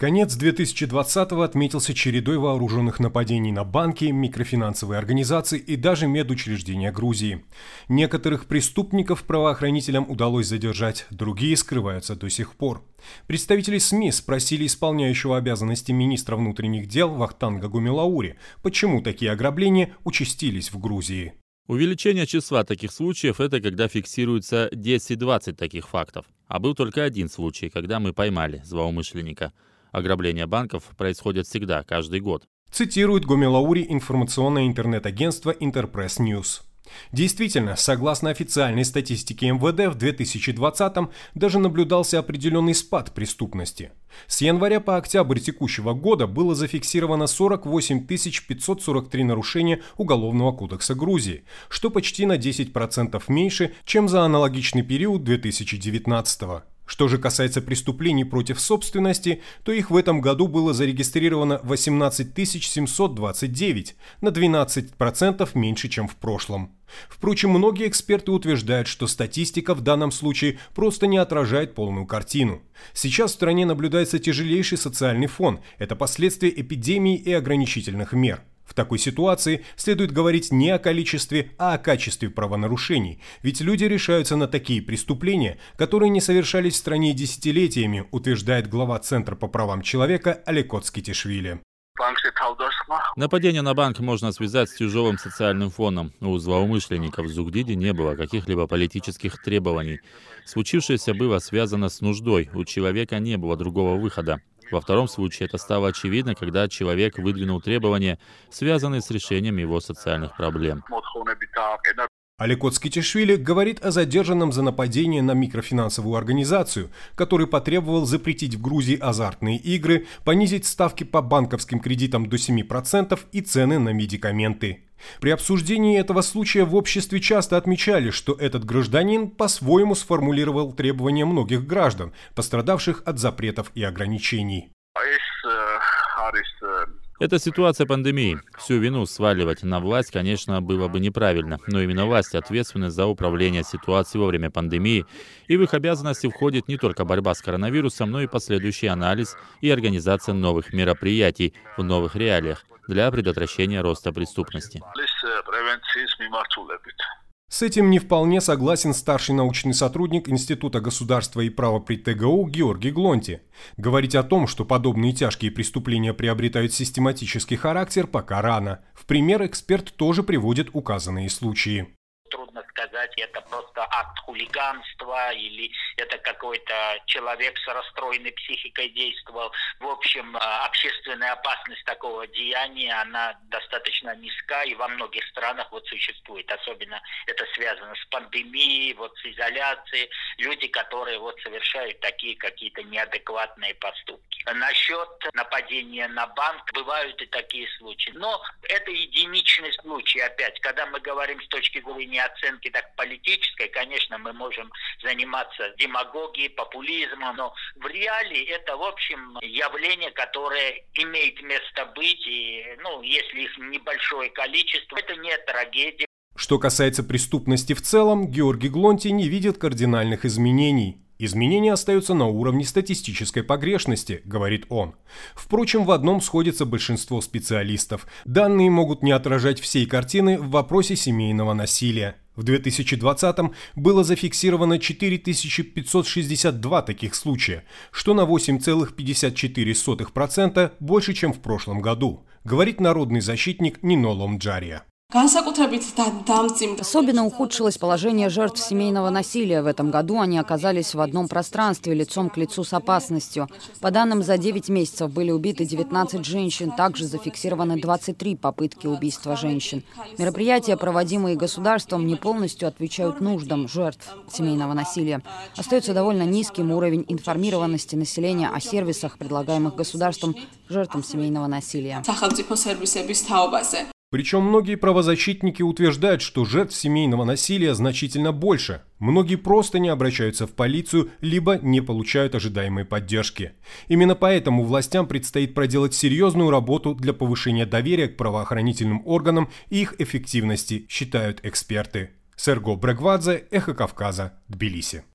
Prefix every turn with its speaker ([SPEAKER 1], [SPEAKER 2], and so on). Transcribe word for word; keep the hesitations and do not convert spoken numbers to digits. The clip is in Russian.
[SPEAKER 1] Конец две тысячи двадцатого отметился чередой вооруженных нападений на банки, микрофинансовые организации и даже медучреждения Грузии. Некоторых преступников правоохранителям удалось задержать, другие скрываются до сих пор. Представители СМИ спросили исполняющего обязанности министра внутренних дел Вахтанга Гумилаури, почему такие ограбления участились в Грузии.
[SPEAKER 2] Увеличение числа таких случаев – это когда фиксируется десять-двадцать таких фактов. А был только один случай, когда мы поймали злоумышленника. Ограбления банков происходят всегда, каждый год.
[SPEAKER 1] Цитирует Гумилаури информационное интернет-агентство Интерпресс Ньюс. Действительно, согласно официальной статистике эм вэ дэ, в две тысячи двадцатом даже наблюдался определенный спад преступности. С января по октябрь текущего года было зафиксировано сорок восемь тысяч пятьсот сорок три нарушения Уголовного кодекса Грузии, что почти на десять процентов меньше, чем за аналогичный период две тысячи девятнадцатого. Что же касается преступлений против собственности, то их в этом году было зарегистрировано восемнадцать тысяч семьсот двадцать девять, на двенадцать процентов меньше, чем в прошлом. Впрочем, многие эксперты утверждают, что статистика в данном случае просто не отражает полную картину. Сейчас в стране наблюдается тяжелейший социальный фон – это последствия эпидемии и ограничительных мер. В такой ситуации следует говорить не о количестве, а о качестве правонарушений, ведь люди решаются на такие преступления, которые не совершались в стране десятилетиями, утверждает глава Центра по правам человека Алекот Скитишвили.
[SPEAKER 2] Нападение на банк можно связать с тяжелым социальным фоном. У злоумышленников в Зугдиде не было каких-либо политических требований. Случившееся было связано с нуждой, у человека не было другого выхода. Во втором случае это стало очевидно, когда человек выдвинул требования, связанные с решением его социальных проблем.
[SPEAKER 1] Алекот Скитишвили говорит о задержанном за нападение на микрофинансовую организацию, который потребовал запретить в Грузии азартные игры, понизить ставки по банковским кредитам до семи процентов и цены на медикаменты. При обсуждении этого случая в обществе часто отмечали, что этот гражданин по-своему сформулировал требования многих граждан, пострадавших от запретов и ограничений.
[SPEAKER 2] Это ситуация пандемии. Всю вину сваливать на власть, конечно, было бы неправильно, но именно власти ответственны за управление ситуацией во время пандемии, и в их обязанности входит не только борьба с коронавирусом, но и последующий анализ и организация новых мероприятий в новых реалиях для предотвращения роста преступности.
[SPEAKER 1] С этим не вполне согласен старший научный сотрудник Института государства и права при тэ гэ у Георгий Глонти. Говорить о том, что подобные тяжкие преступления приобретают систематический характер, пока рано. В пример эксперт тоже приводит указанные случаи.
[SPEAKER 3] Трудно сказать, это просто акт хулиганства или это какой-то человек с расстроенной психикой действовал. В общем, общественная опасность такого деяния, она достаточно низка и во многих странах вот существует. Особенно это связано с пандемией, вот с изоляцией. Люди, которые вот совершают такие какие-то неадекватные поступки. Насчет нападения на банк, бывают и такие случаи. Но это единичный случай опять. Когда мы говорим с точки зрения оценки так политической, конечно, мы можем заниматься демагогией, популизмом, но в реалии это, в общем, явление, которое имеет место быть, и, ну, если их небольшое количество, это не трагедия.
[SPEAKER 1] Что касается преступности в целом, Георгий Глонти не видит кардинальных изменений. Изменения остаются на уровне статистической погрешности, говорит он. Впрочем, в одном сходится большинство специалистов. Данные могут не отражать всей картины в вопросе семейного насилия. В две тысячи двадцатом было зафиксировано четыре тысячи пятьсот шестьдесят два таких случая, что на восемь целых пятьдесят четыре сотых процента больше, чем в прошлом году, говорит народный защитник Нино Ломджария.
[SPEAKER 4] Особенно ухудшилось положение жертв семейного насилия. В этом году они оказались в одном пространстве, лицом к лицу с опасностью. По данным, за девять месяцев были убиты девятнадцать женщин. Также зафиксированы двадцать три попытки убийства женщин. Мероприятия, проводимые государством, не полностью отвечают нуждам жертв семейного насилия. Остается довольно низким уровень информированности населения о сервисах, предлагаемых государством жертвам семейного насилия.
[SPEAKER 1] Причем многие правозащитники утверждают, что жертв семейного насилия значительно больше. Многие просто не обращаются в полицию, либо не получают ожидаемой поддержки. Именно поэтому властям предстоит проделать серьезную работу для повышения доверия к правоохранительным органам и их эффективности, считают эксперты. Серго Брегвадзе, Эхо Кавказа, Тбилиси.